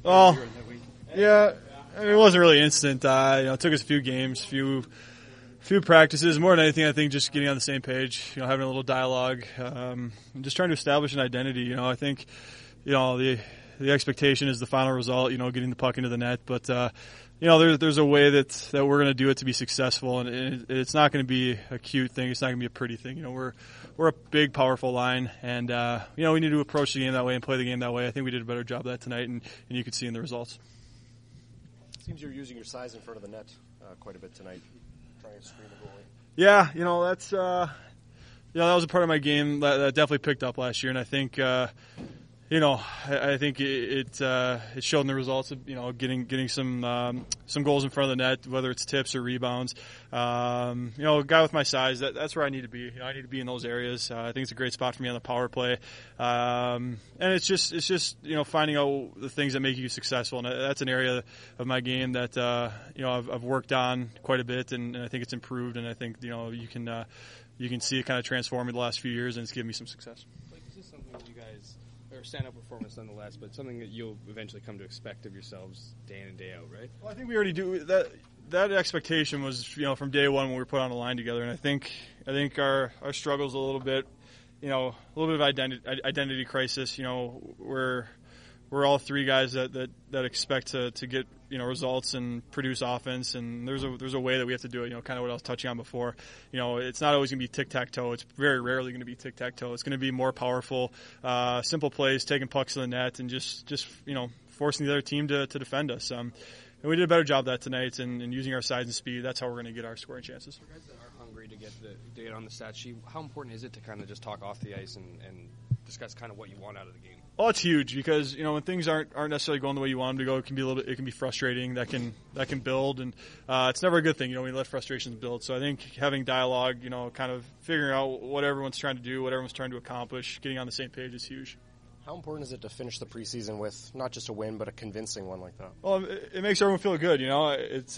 Well, yeah, I mean, it wasn't really instant. It took us a few games, few practices. More than anything, I think just getting on the same page, having a little dialogue, and just trying to establish an identity. I think, the expectation is the final result, getting the puck into the net. But, there's a way that we're going to do it to be successful, and it's not going to be a cute thing. It's not going to be a pretty thing. We're a big, powerful line, and, we need to approach the game that way and play the game that way. I think we did a better job of that tonight, and you could see in the results. It seems you're using your size in front of the net quite a bit tonight, trying to screen the goalie. Yeah, that's that was a part of my game that definitely picked up last year, and I think I think it showed in the results of getting some goals in front of the net, whether it's tips or rebounds. A guy with my size, that's where I need to be. I need to be in those areas. I think it's a great spot for me on the power play, and it's just finding out the things that make you successful, and that's an area of my game that I've worked on quite a bit, and I think it's improved, and I think you can see it kind of transform in the last few years, and it's given me some success. Is this something that you guys? Or stand-up performance nonetheless, but something that you'll eventually come to expect of yourselves day in and day out, right? Well, I think we already do. That expectation was, from day one when we were put on the line together, and I think our struggles a little bit, a little bit of identity crisis. We're all three guys that expect to get results and produce offense, and there's a way that we have to do it. Kind of what I was touching on before. It's not always going to be tic-tac-toe. It's very rarely going to be tic-tac-toe. It's going to be more powerful, simple plays, taking pucks to the net, and just forcing the other team to defend us. And we did a better job of that tonight, and using our size and speed. That's how we're going to get our scoring chances. For guys that are hungry to get on the stat sheet, how important is it to kind of just talk off the ice and discuss kind of what you want out of the game? Well, it's huge because when things aren't necessarily going the way you want them to go, it can be frustrating. That can build, and it's never a good thing. We let frustrations build. So I think having dialogue, kind of figuring out what everyone's trying to do, what everyone's trying to accomplish, getting on the same page is huge. How important is it to finish the preseason with not just a win, but a convincing one like that? Well, it makes everyone feel good. It's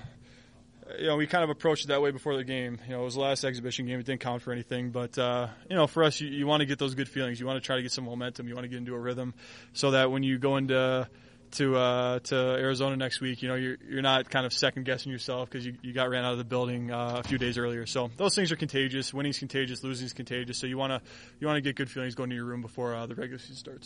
we kind of approached it that way before the game. It was the last exhibition game. It didn't count for anything. But, for us, you want to get those good feelings. You want to try to get some momentum. You want to get into a rhythm so that when you go into Arizona next week, you're not kind of second-guessing yourself because you got ran out of the building a few days earlier. So those things are contagious. Winning's contagious. Losing's contagious. So you want to get good feelings going to your room before the regular season starts.